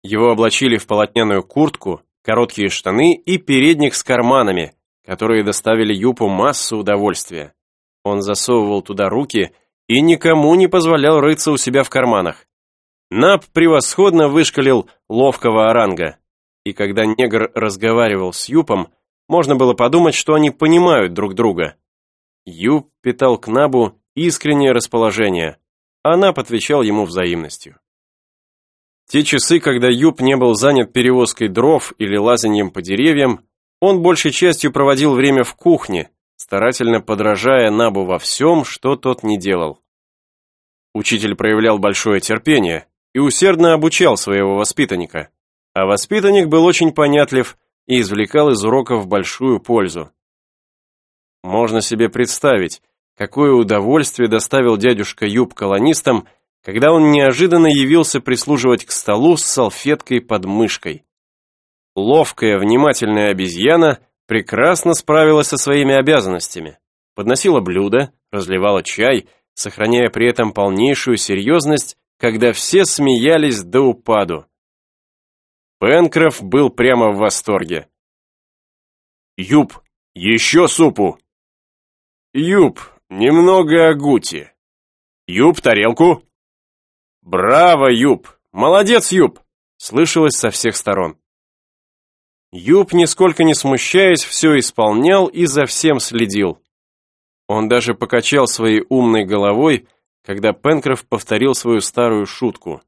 Его облачили в полотняную куртку, короткие штаны и передник с карманами, которые доставили Юпу массу удовольствия. Он засовывал туда руки и никому не позволял рыться у себя в карманах. Наб превосходно вышкалил ловкого оранга, и когда негр разговаривал с Юпом, можно было подумать, что они понимают друг друга. Юп питал к Набу искреннее расположение, а Наб отвечал ему взаимностью. Те часы, когда Юп не был занят перевозкой дров или лазаньем по деревьям, он большей частью проводил время в кухне, старательно подражая Набу во всем, что тот не делал. Учитель проявлял большое терпение и усердно обучал своего воспитанника, а воспитанник был очень понятлив и извлекал из уроков большую пользу. Можно себе представить, какое удовольствие доставил дядюшка Юп колонистам, когда он неожиданно явился прислуживать к столу с салфеткой под мышкой. Ловкая, внимательная обезьяна прекрасно справилась со своими обязанностями, подносила блюда, разливала чай, сохраняя при этом полнейшую серьезность, когда все смеялись до упаду. Пенкроф был прямо в восторге. «Юп, еще супу!» «Юп, немного агути!» «Юп, тарелку!» «Браво, Юп! Молодец, Юп!» слышалось со всех сторон. Юп, нисколько не смущаясь, все исполнял и за всем следил. Он даже покачал своей умной головой, когда Пенкроф повторил свою старую шутку.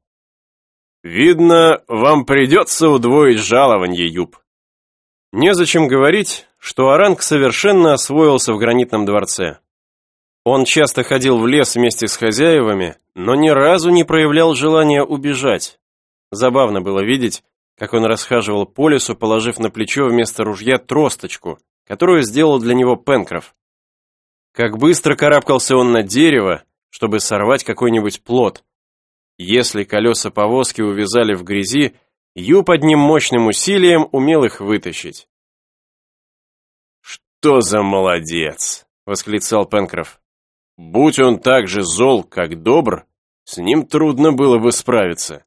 «Видно, вам придется удвоить жалованье, Юп». Незачем говорить, что оранг совершенно освоился в гранитном дворце. Он часто ходил в лес вместе с хозяевами, но ни разу не проявлял желания убежать. Забавно было видеть, как он расхаживал по лесу, положив на плечо вместо ружья тросточку, которую сделал для него Пенкроф. Как быстро карабкался он на дерево, чтобы сорвать какой-нибудь плод. Если колеса повозки увязали в грязи, Юп одним мощным усилием умел их вытащить. «Что за молодец!» — восклицал Пенкроф. «Будь он так же зол, как добр, с ним трудно было бы справиться».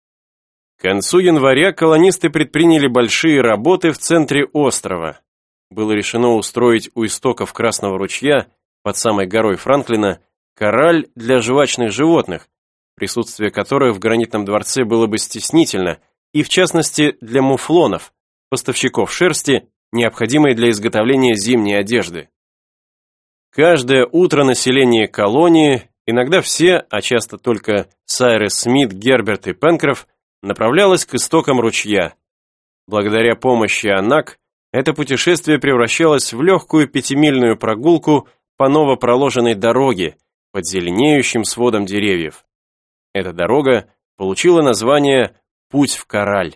К концу января колонисты предприняли большие работы в центре острова. Было решено устроить у истоков Красного ручья, под самой горой Франклина, корраль для жвачных животных, присутствие которых в гранитном дворце было бы стеснительно, и в частности для муфлонов, поставщиков шерсти, необходимой для изготовления зимней одежды. Каждое утро население колонии, иногда все, а часто только Сайрес Смит, Герберт и Пенкроф, направлялось к истокам ручья. Благодаря помощи Анак, это путешествие превращалось в легкую 5-мильную прогулку по новопроложенной дороге под зеленеющим сводом деревьев. Эта дорога получила название «Путь в Корраль».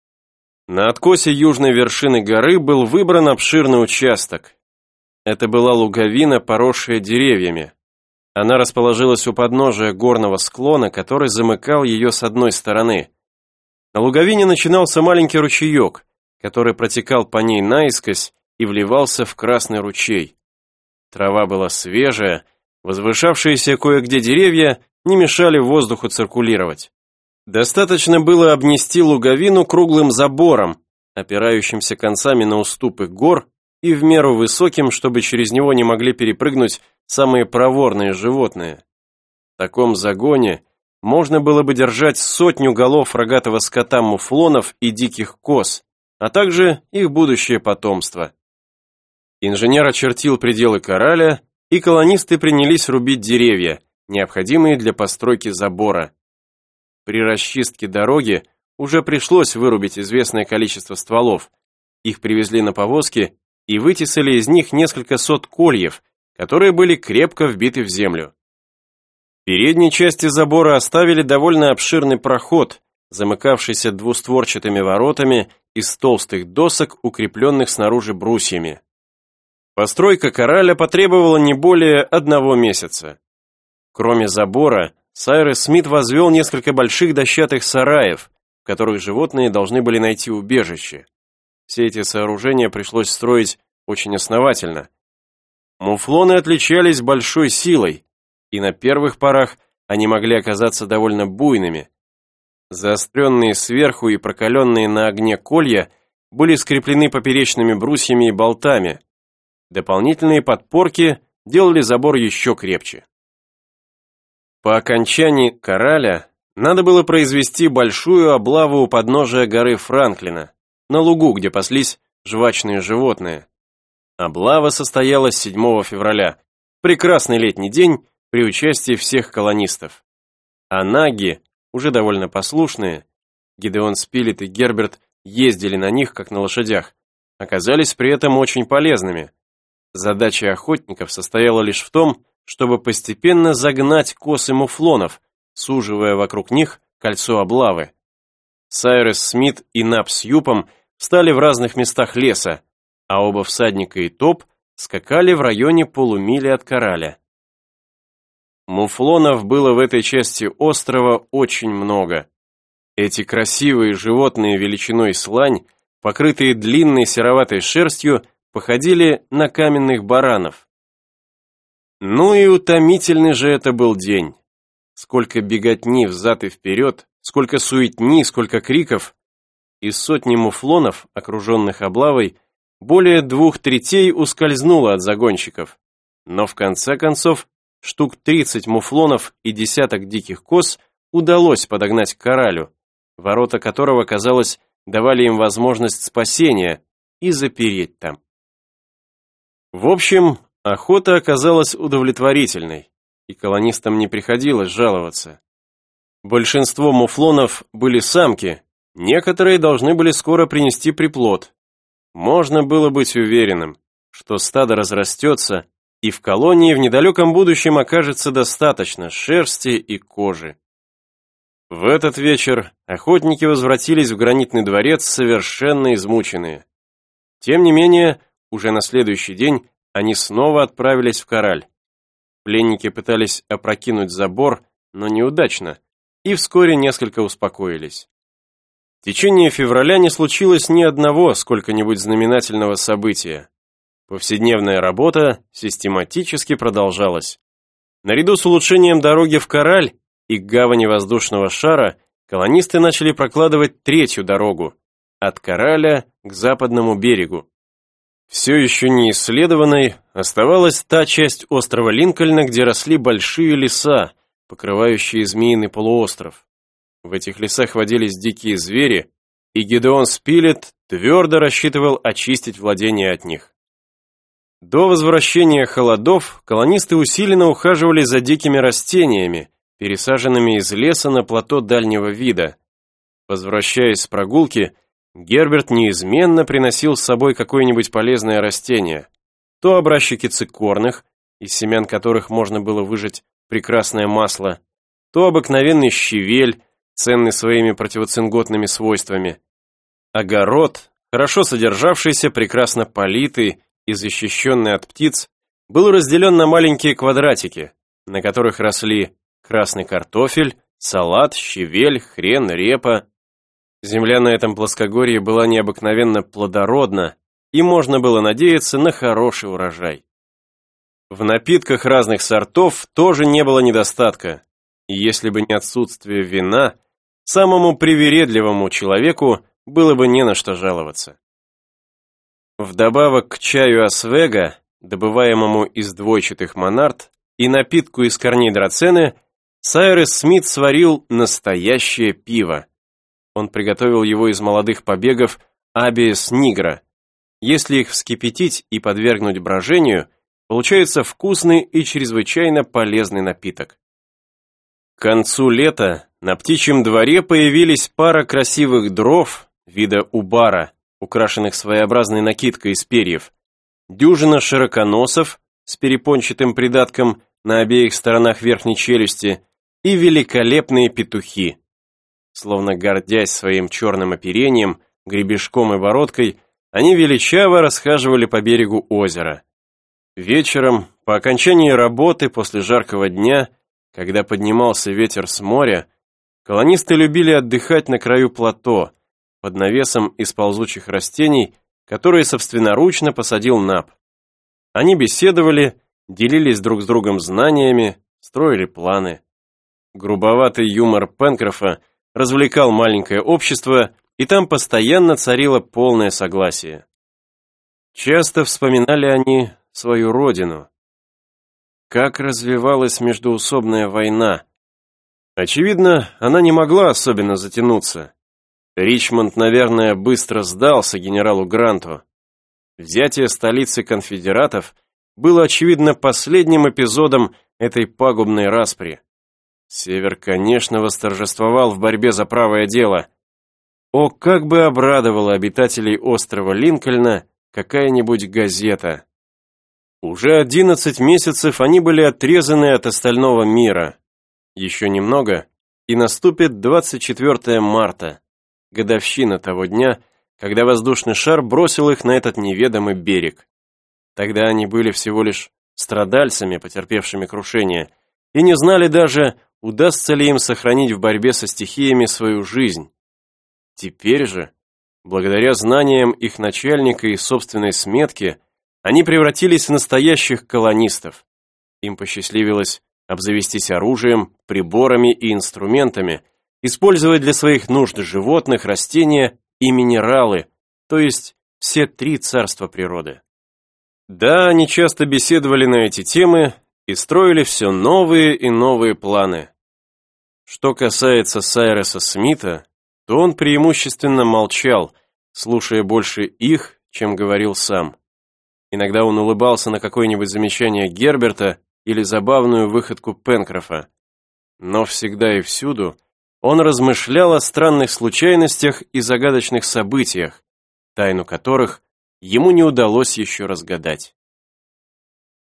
На откосе южной вершины горы был выбран обширный участок. Это была луговина, поросшая деревьями. Она расположилась у подножия горного склона, который замыкал ее с одной стороны. На луговине начинался маленький ручеек, который протекал по ней наискось и вливался в Красный ручей. Трава была свежая, возвышавшиеся кое-где деревья не мешали воздуху циркулировать. Достаточно было обнести луговину круглым забором, опирающимся концами на уступы гор и в меру высоким, чтобы через него не могли перепрыгнуть самые проворные животные. В таком загоне можно было бы держать 100 голов рогатого скота муфлонов и диких коз, а также их будущее потомство. Инженер очертил пределы корраля, и колонисты принялись рубить деревья, необходимые для постройки забора. При расчистке дороги уже пришлось вырубить известное количество стволов. Их привезли на повозки и вытесали из них несколько сот кольев, которые были крепко вбиты в землю. В передней части забора оставили довольно обширный проход, замыкавшийся двустворчатыми воротами из толстых досок, укрепленных снаружи брусьями. Постройка корраля потребовала не более 1 месяца. Кроме забора, Сайрес Смит возвел несколько больших дощатых сараев, в которых животные должны были найти убежище. Все эти сооружения пришлось строить очень основательно. Муфлоны отличались большой силой, и на первых порах они могли оказаться довольно буйными. Заостренные сверху и прокаленные на огне колья были скреплены поперечными брусьями и болтами. Дополнительные подпорки делали забор еще крепче. По окончании кораля надо было произвести большую облаву у подножия горы Франклина, на лугу, где паслись жвачные животные. Облава состоялась 7 февраля, прекрасный летний день при участии всех колонистов. А наги, уже довольно послушные, Гидеон Спилет и Герберт ездили на них, как на лошадях, оказались при этом очень полезными. Задача охотников состояла лишь в том, чтобы постепенно загнать косы муфлонов, суживая вокруг них кольцо облавы. Сайрес Смит и Наб с Юпом встали в разных местах леса, а оба всадника и Топ скакали в районе полумили от кораля. Муфлонов было в этой части острова очень много. Эти красивые животные величиной с лань, покрытые длинной сероватой шерстью, походили на каменных баранов. Ну и утомительный же это был день. Сколько беготни взад и вперед, сколько суетни, сколько криков. Из сотни муфлонов, окруженных облавой, более 2/3 ускользнуло от загонщиков. Но в конце концов, штук 30 муфлонов и десяток диких коз удалось подогнать к коралю, ворота которого, казалось, давали им возможность спасения и запереть там. В общем, охота оказалась удовлетворительной, и колонистам не приходилось жаловаться. Большинство муфлонов были самки, некоторые должны были скоро принести приплод. Можно было быть уверенным, что стадо разрастется, и в колонии в недалеком будущем окажется достаточно шерсти и кожи. В этот вечер охотники возвратились в гранитный дворец совершенно измученные. Тем не менее, уже на следующий день они снова отправились в кораль. Пленники пытались опрокинуть забор, но неудачно, и вскоре несколько успокоились. В течение февраля не случилось ни одного сколько-нибудь знаменательного события. Повседневная работа систематически продолжалась. Наряду с улучшением дороги в кораль и к гавани воздушного шара колонисты начали прокладывать третью дорогу от кораля к западному берегу. Все еще не исследованной оставалась та часть острова Линкольна, где росли большие леса, покрывающие Змеиный полуостров. В этих лесах водились дикие звери, и Гидеон Спилет твердо рассчитывал очистить владения от них. До возвращения холодов колонисты усиленно ухаживали за дикими растениями, пересаженными из леса на плато дальнего вида. Возвращаясь с прогулки, Герберт неизменно приносил с собой какое-нибудь полезное растение, то образчики цикорных, из семян которых можно было выжать прекрасное масло, то обыкновенный щавель, ценный своими противоцинготными свойствами. Огород, хорошо содержавшийся, прекрасно политый и защищенный от птиц, был разделен на маленькие квадратики, на которых росли красный картофель, салат, щавель, хрен, репа. Земля на этом плоскогорье была необыкновенно плодородна, и можно было надеяться на хороший урожай. В напитках разных сортов тоже не было недостатка, и если бы не отсутствие вина, самому привередливому человеку было бы не на что жаловаться. Вдобавок к чаю Освега, добываемому из двойчатых монард, и напитку из корней драцены, Сайрес Смит сварил настоящее пиво. Он приготовил его из молодых побегов Абиес нигра. Если их вскипятить и подвергнуть брожению, получается вкусный и чрезвычайно полезный напиток. К концу лета на птичьем дворе появились пара красивых дров вида убара, украшенных своеобразной накидкой из перьев, дюжина широконосов с перепончатым придатком на обеих сторонах верхней челюсти и великолепные петухи. Словно гордясь своим черным оперением, гребешком и бородкой, они величаво расхаживали по берегу озера. Вечером, по окончании работы после жаркого дня, когда поднимался ветер с моря, колонисты любили отдыхать на краю плато, под навесом из ползучих растений, которые собственноручно посадил Наб. Они беседовали, делились друг с другом знаниями, строили планы. Грубоватый юмор Пенкрофа развлекал маленькое общество, и там постоянно царило полное согласие. Часто вспоминали они свою родину. Как развивалась междоусобная война. Очевидно, она не могла особенно затянуться. Ричмонд, наверное, быстро сдался генералу Гранту. Взятие столицы конфедератов было, очевидно, последним эпизодом этой пагубной распри. Север, конечно, восторжествовал в борьбе за правое дело. О, как бы обрадовала обитателей острова Линкольна какая-нибудь газета. Уже 11 месяцев они были отрезаны от остального мира. Еще немного, и наступит 24 марта, годовщина того дня, когда воздушный шар бросил их на этот неведомый берег. Тогда они были всего лишь страдальцами, потерпевшими крушение, и не знали даже, удастся ли им сохранить в борьбе со стихиями свою жизнь. Теперь же, благодаря знаниям их начальника и собственной сметки, они превратились в настоящих колонистов. Им посчастливилось обзавестись оружием, приборами и инструментами, использовать для своих нужд животных, растения и минералы, то есть все три царства природы. Да, они часто беседовали на эти темы и строили все новые и новые планы. Что касается Сайреса Смита, то он преимущественно молчал, слушая больше их, чем говорил сам. Иногда он улыбался на какое-нибудь замечание Герберта или забавную выходку Пенкрофа. Но всегда и всюду он размышлял о странных случайностях и загадочных событиях, тайну которых ему не удалось еще разгадать.